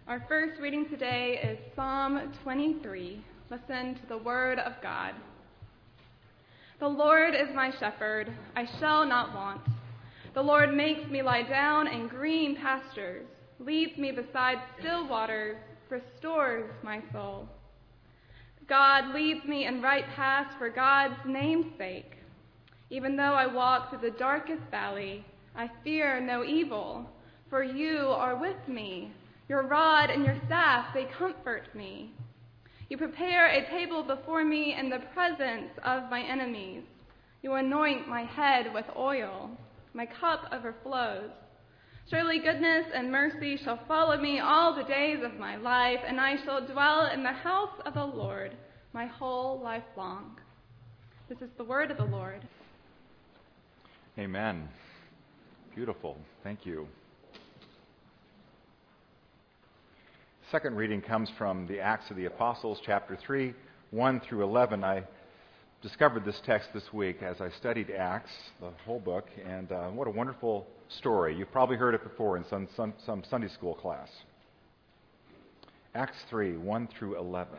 Our first reading today is Psalm 23. Listen to the word of God. The Lord is my shepherd, I shall not want. The Lord makes me lie down in green pastures, leads me beside still waters, restores my soul. God leads me in right paths for God's name's sake. Even though I walk through the darkest valley, I fear no evil, for you are with me. Your rod and your staff, they comfort me. You prepare a table before me in the presence of my enemies. You anoint my head with oil. My cup overflows. Surely goodness and mercy shall follow me all the days of my life, and I shall dwell in the house of the Lord my whole life long. This is the word of the Lord. Amen. Beautiful. Thank you. Second reading comes from the Acts of the Apostles, chapter 3, 1 through 11. I discovered this text this week as I studied Acts, the whole book, and what a wonderful story. You've probably heard it before in some Sunday school class. Acts 3, 1 through 11.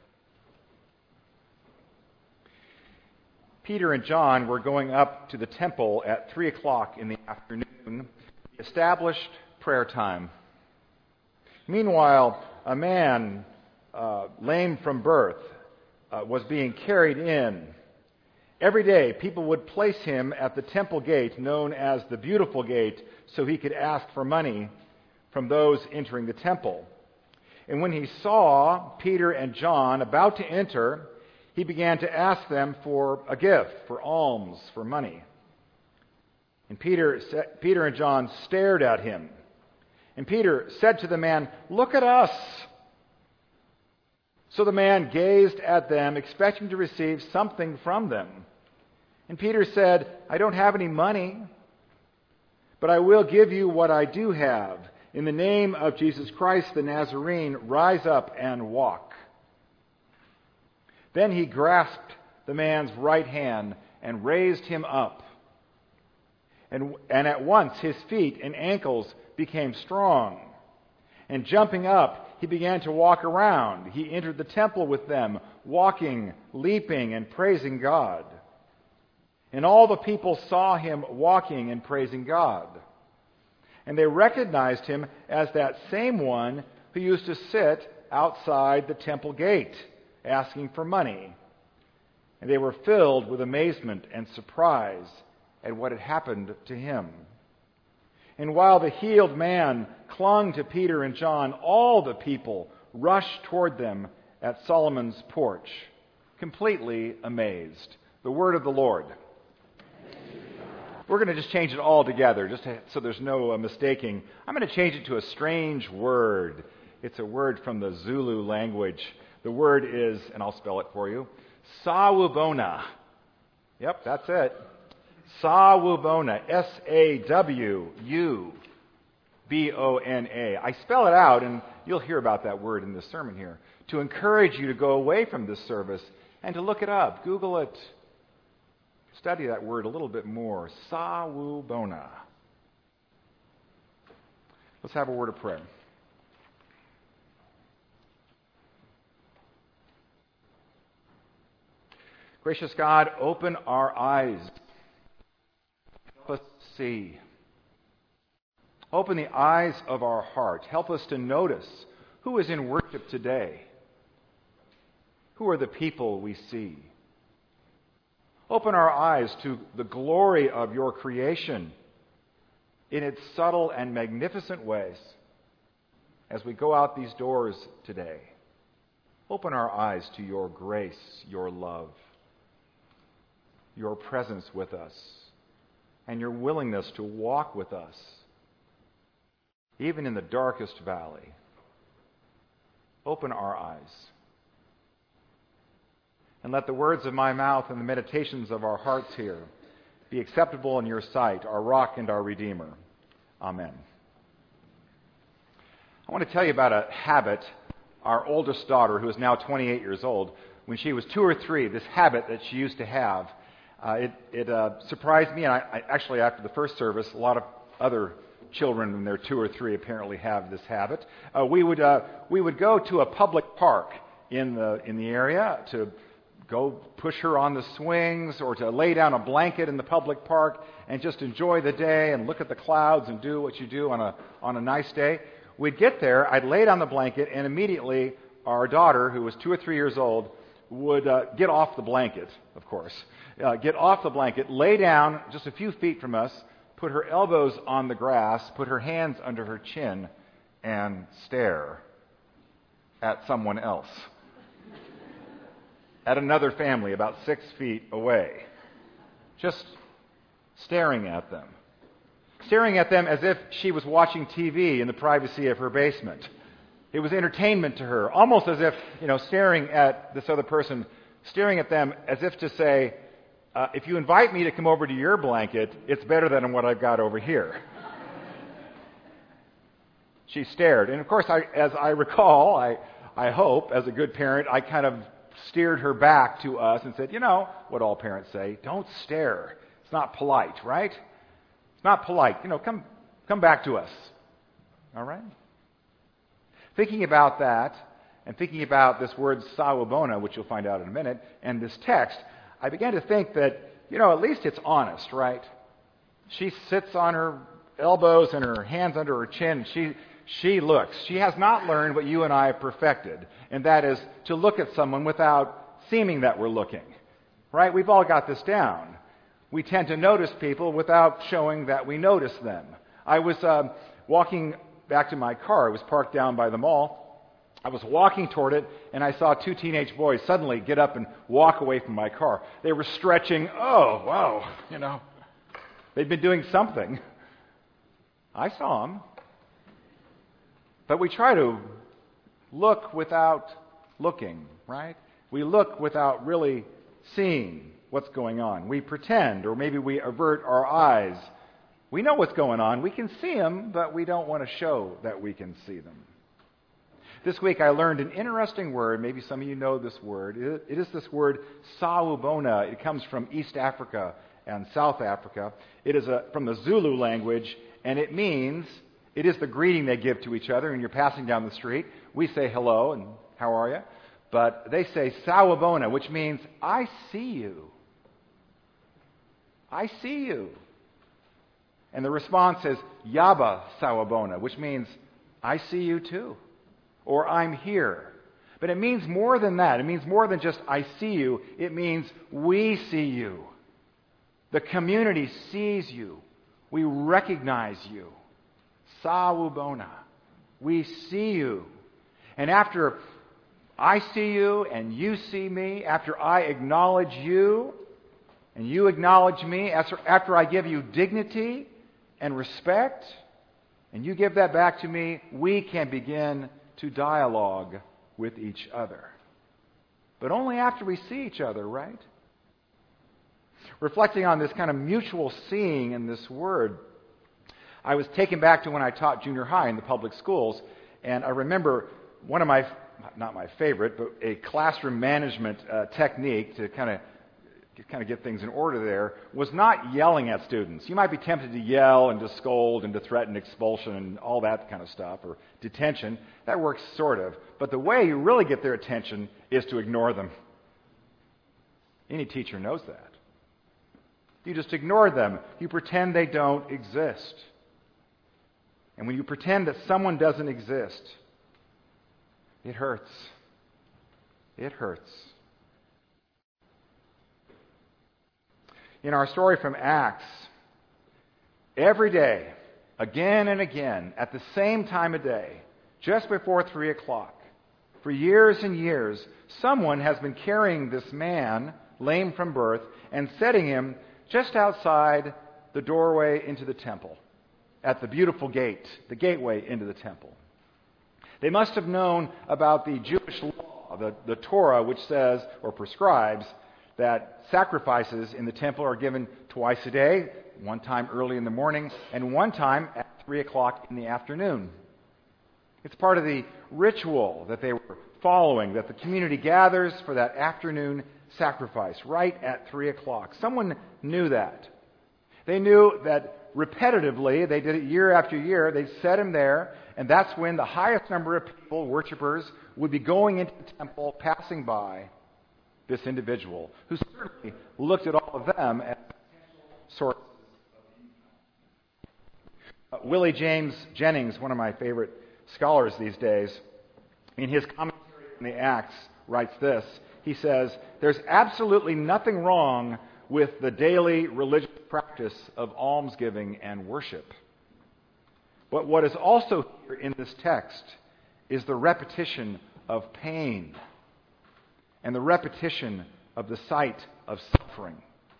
Peter and John were going up to the temple at 3 o'clock in the afternoon, the established prayer time. Meanwhile, a man lame from birth was being carried in. Every day, people would place him at the temple gate, known as the Beautiful Gate, so he could ask for money from those entering the temple. And when he saw Peter and John about to enter, he began to ask them for a gift, for alms, for money. And Peter and John stared at him. And Peter said to the man, "Look at us." So the man gazed at them, expecting to receive something from them. And Peter said, "I don't have any money, but I will give you what I do have. In the name of Jesus Christ the Nazarene, rise up and walk." Then he grasped the man's right hand and raised him up. And at once his feet and ankles became strong. And jumping up, he began to walk around. He entered the temple with them, walking, leaping, and praising God. And all the people saw him walking and praising God. And they recognized him as that same one who used to sit outside the temple gate, asking for money. And they were filled with amazement and surprise at what had happened to him. And while the healed man clung to Peter and John, all the people rushed toward them at Solomon's porch, completely amazed. The word of the Lord. We're going to just change it all together, so there's no mistaking. I'm going to change it to a strange word. It's a word from the Zulu language. The word is, and I'll spell it for you, Sawubona. Yep, that's it. Sawubona, Sawubona. I spell it out, and you'll hear about that word in this sermon here, to encourage you to go away from this service and to look it up. Google it. Study that word a little bit more. Sawubona. Let's have a word of prayer. Gracious God, open our eyes. Help us see. Open the eyes of our heart. Help us to notice who is in worship today. Who are the people we see? Open our eyes to the glory of your creation in its subtle and magnificent ways as we go out these doors today. Open our eyes to your grace, your love, your presence with us, and your willingness to walk with us, even in the darkest valley. Open our eyes. And let the words of my mouth and the meditations of our hearts here be acceptable in your sight, our rock and our Redeemer. Amen. I want to tell you about a habit our oldest daughter, who is now 28 years old, when she was 2 or 3, this habit that she used to have. It surprised me, and I actually, after the first service, a lot of other children when they're 2 or 3 apparently have this habit. We would go to a public park in the area to go push her on the swings or to lay down a blanket in the public park and just enjoy the day and look at the clouds and do what you do on a nice day. We'd get there, I'd lay down the blanket, and immediately our daughter, who was 2 or 3 years old, would get off the blanket, of course. Get off the blanket, lay down just a few feet from us, put her elbows on the grass, put her hands under her chin, and stare at someone else. At another family about 6 feet away. Just staring at them. Staring at them as if she was watching TV in the privacy of her basement. It was entertainment to her, almost as if, staring at this other person, staring at them as if to say, if you invite me to come over to your blanket, it's better than what I've got over here. She stared. And of course, as I recall, I hope, as a good parent, I kind of steered her back to us and said, what all parents say, don't stare. It's not polite, right? It's not polite. Come back to us. All right? Thinking about that, and thinking about this word sawubona, which you'll find out in a minute, and this text, I began to think that, at least it's honest, right? She sits on her elbows and her hands under her chin. She looks. She has not learned what you and I have perfected, and that is to look at someone without seeming that we're looking, right? We've all got this down. We tend to notice people without showing that we notice them. I was walking back to my car. It was parked down by the mall. I was walking toward it, and I saw 2 teenage boys suddenly get up and walk away from my car. They were stretching. Oh, wow, They'd been doing something. I saw them. But we try to look without looking, right? We look without really seeing what's going on. We pretend, or maybe we avert our eyes. We know what's going on. We can see them, but we don't want to show that we can see them. This week I learned an interesting word. Maybe some of you know this word. It is this word sawubona. It comes from East Africa and South Africa. It is from the Zulu language, and it is the greeting they give to each other when you're passing down the street. We say hello and how are you? But they say sawubona, which means I see you. I see you. And the response is yaba sawubona, which means I see you too. Or I'm here. But it means more than that. It means more than just I see you. It means we see you. The community sees you. We recognize you. Sawubona. We see you. And after I see you and you see me, after I acknowledge you and you acknowledge me, after I give you dignity and respect and you give that back to me, we can begin to dialogue with each other. But only after we see each other, right? Reflecting on this kind of mutual seeing in this word, I was taken back to when I taught junior high in the public schools, and I remember one of my, not my favorite, but a classroom management technique to kind of get things in order there was not yelling at students. You might be tempted to yell and to scold and to threaten expulsion and all that kind of stuff, or detention. That works sort of. But the way you really get their attention is to ignore them. Any teacher knows that. You just ignore them. You pretend they don't exist. And when you pretend that someone doesn't exist, it hurts. It hurts. In our story from Acts, every day, again and again, at the same time of day, just before 3 o'clock, for years and years, someone has been carrying this man, lame from birth, and setting him just outside the doorway into the temple, at the beautiful gate, the gateway into the temple. They must have known about the Jewish law, the Torah, which says or prescribes that sacrifices in the temple are given twice a day, one time early in the morning and one time at 3 o'clock in the afternoon. It's part of the ritual that they were following, that the community gathers for that afternoon sacrifice right at 3 o'clock. Someone knew that. They knew that repetitively, they did it year after year, they set him there, and that's when the highest number of people, worshipers, would be going into the temple, passing by this individual, who certainly looked at all of them as sources of income. Willie James Jennings, one of my favorite scholars these days, in his commentary on the Acts, writes this. He says, "There's absolutely nothing wrong with the daily religious practice of almsgiving and worship. But what is also here in this text is the repetition of pain and the repetition of the sight of suffering.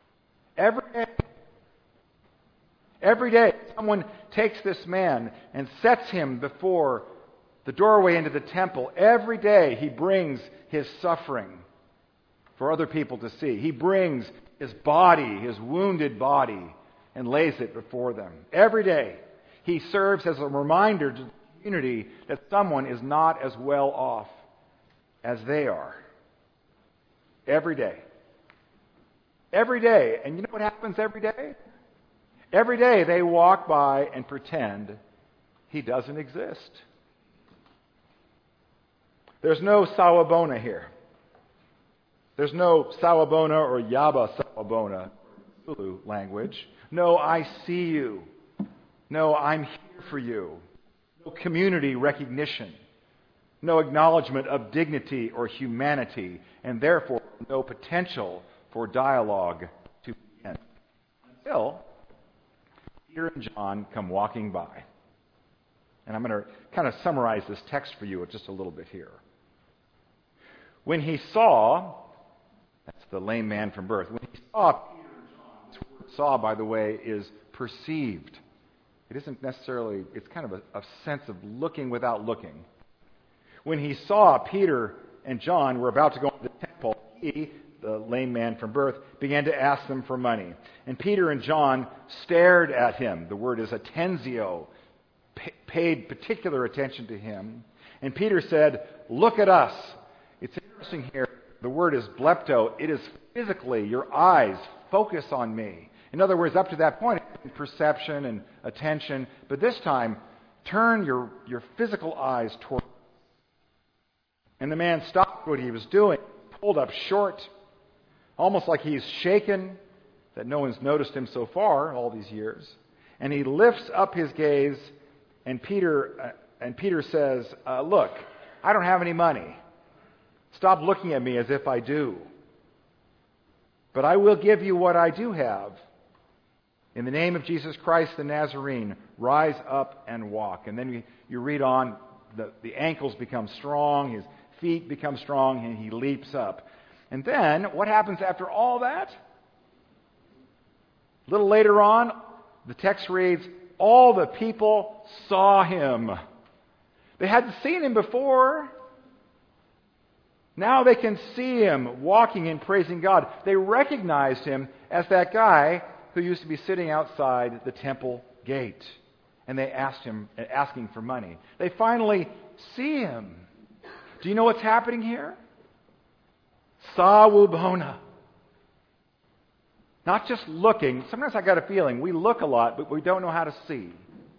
Every day, someone takes this man and sets him before the doorway into the temple. Every day, he brings his suffering for other people to see. He brings his body, his wounded body, and lays it before them. Every day, he serves as a reminder to the community that someone is not as well off as they are. Every day. Every day. And you know what happens every day? Every day they walk by and pretend he doesn't exist. There's no sawabona here. There's no sawabona or yaba sawabona, Zulu language. No, I see you. No, I'm here for you. No community recognition. No acknowledgement of dignity or humanity, and therefore no potential for dialogue to begin. Until Peter and John come walking by. And I'm going to kind of summarize this text for you just a little bit here. When he saw, that's the lame man from birth, when he saw Peter and John, this word saw, by the way, is perceived. It isn't necessarily, it's kind of a sense of looking without looking. When he saw Peter and John were about to go into the temple, he, the lame man from birth, began to ask them for money. And Peter and John stared at him. The word is attensio, paid particular attention to him. And Peter said, "Look at us." It's interesting here. The word is blepto. It is physically, your eyes focus on me. In other words, up to that point, perception and attention. But this time, turn your physical eyes toward. And the man stopped what he was doing, pulled up short, almost like he's shaken that no one's noticed him so far all these years. And he lifts up his gaze, and Peter says, "Look, I don't have any money. Stop looking at me as if I do. But I will give you what I do have. In the name of Jesus Christ the Nazarene, rise up and walk." And then you read on, the ankles become strong, his feet become strong, and he leaps up. And then, what happens after all that? A little later on, the text reads, all the people saw him. They hadn't seen him before. Now they can see him walking and praising God. They recognized him as that guy who used to be sitting outside the temple gate. And they asked him, asking for money. They finally see him. Do you know what's happening here? Sawubona. Not just looking. Sometimes I got a feeling we look a lot, but we don't know how to see.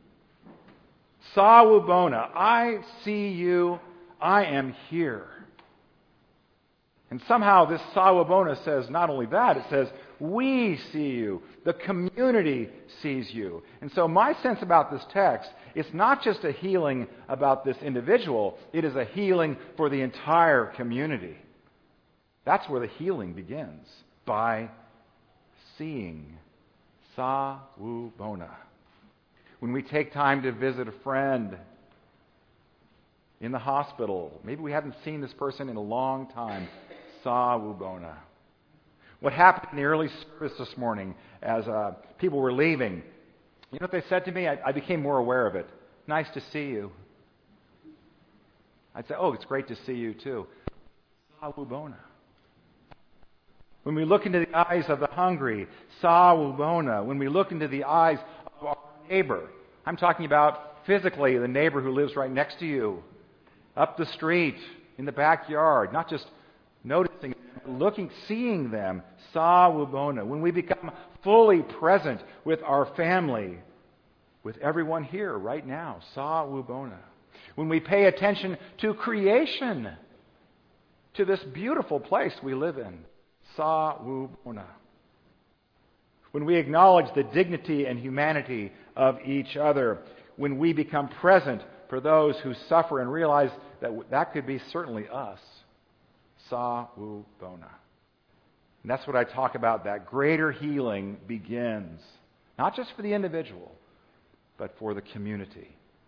Sawubona. I see you. I am here. And somehow this sawubona says not only that, it says we see you. The community sees you. And so my sense about this text, it's not just a healing about this individual. It is a healing for the entire community. That's where the healing begins, by seeing. Sawubona. When we take time to visit a friend in the hospital, maybe we haven't seen this person in a long time. Sawubona. What happened in the early service this morning as people were leaving, you know what they said to me? I became more aware of it. Nice to see you. I'd say, oh, it's great to see you too. Sawubona. When we look into the eyes of the hungry, sawubona. When we look into the eyes of our neighbor, I'm talking about physically the neighbor who lives right next to you, up the street, in the backyard, not just noticing, looking, seeing them, sawubona. When we become fully present with our family, with everyone here right now. Sa Wubona. When we pay attention to creation, to this beautiful place we live in. Sa Wubona. When we acknowledge the dignity and humanity of each other, when we become present for those who suffer and realize that that could be certainly us. Sa Wubona. And that's what I talk about, that greater healing begins, not just for the individual, but for the community.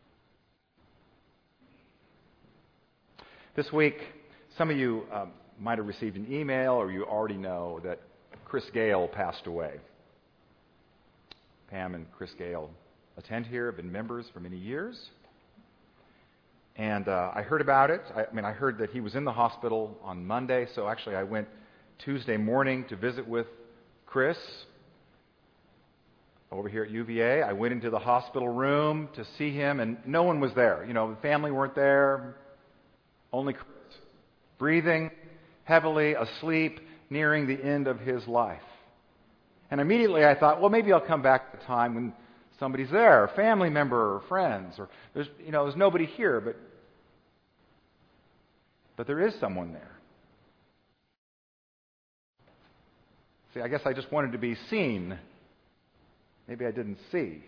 This week, some of you might have received an email, or you already know that Chris Gale passed away. Pam and Chris Gale attend here, have been members for many years. And I heard about it. I heard that he was in the hospital on Monday, so actually I went Tuesday morning to visit with Chris over here at UVA. I went into the hospital room to see him, and no one was there. The family weren't there. Only Chris, breathing heavily, asleep, nearing the end of his life. And immediately I thought, well, maybe I'll come back at a time when somebody's there, a family member or friends, or there's nobody here, but there is someone there. See, I guess I just wanted to be seen. Maybe I didn't see.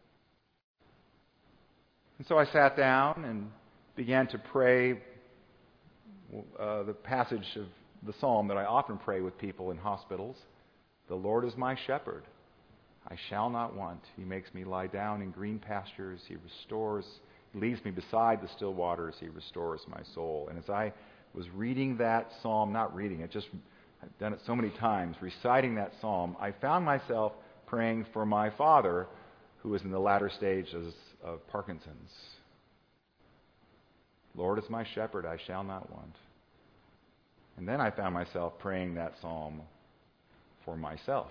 And so I sat down and began to pray the passage of the psalm that I often pray with people in hospitals. The Lord is my shepherd. I shall not want. He makes me lie down in green pastures. He leads me beside the still waters. He restores my soul. And as I was reading that psalm, not reading it, I've done it so many times, reciting that psalm, I found myself praying for my father, who is in the latter stages of Parkinson's. Lord is my shepherd, I shall not want. And then I found myself praying that psalm for myself.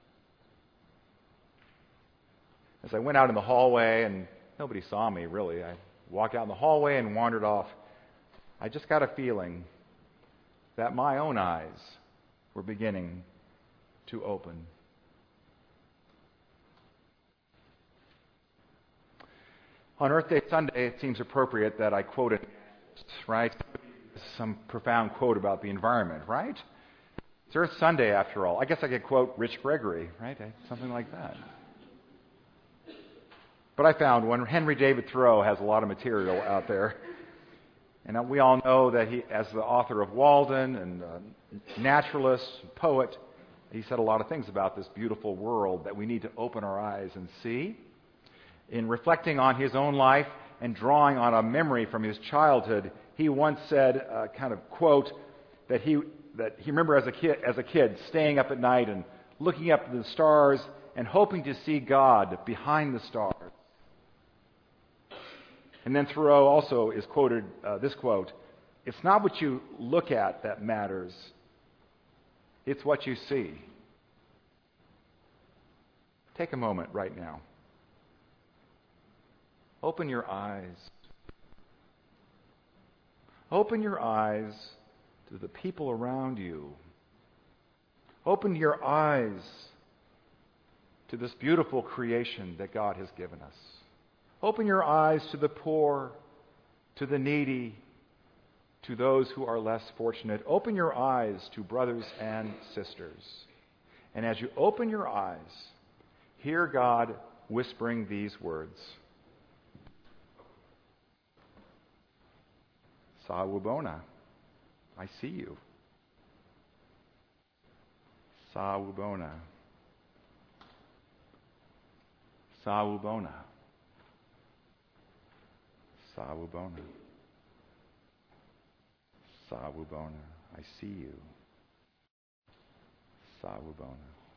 As I went out in the hallway, and nobody saw me really, I walked out in the hallway and wandered off. I just got a feeling that my own eyes were beginning to open. On Earth Day Sunday, it seems appropriate that I quote it, right? Some profound quote about the environment, right? It's Earth Sunday, after all. I guess I could quote Rich Gregory, right? Something like that. But I found one. Henry David Thoreau has a lot of material out there. And we all know that he, as the author of Walden and naturalist, poet, he said a lot of things about this beautiful world that we need to open our eyes and see. In reflecting on his own life and drawing on a memory from his childhood, he once said, kind of quote, that he remembered as a kid staying up at night and looking up at the stars and hoping to see God behind the stars. And then Thoreau also is quoted this quote, "It's not what you look at that matters, it's what you see." Take a moment right now. Open your eyes. Open your eyes to the people around you. Open your eyes to this beautiful creation that God has given us. Open your eyes to the poor, to the needy, to those who are less fortunate. Open your eyes to brothers and sisters. And as you open your eyes, hear God whispering these words. Sa Wubona, I see you. Sa Wubona. Sa Wubona. Sa Wubona. Sa Wubona. I see you. Sa Wubona.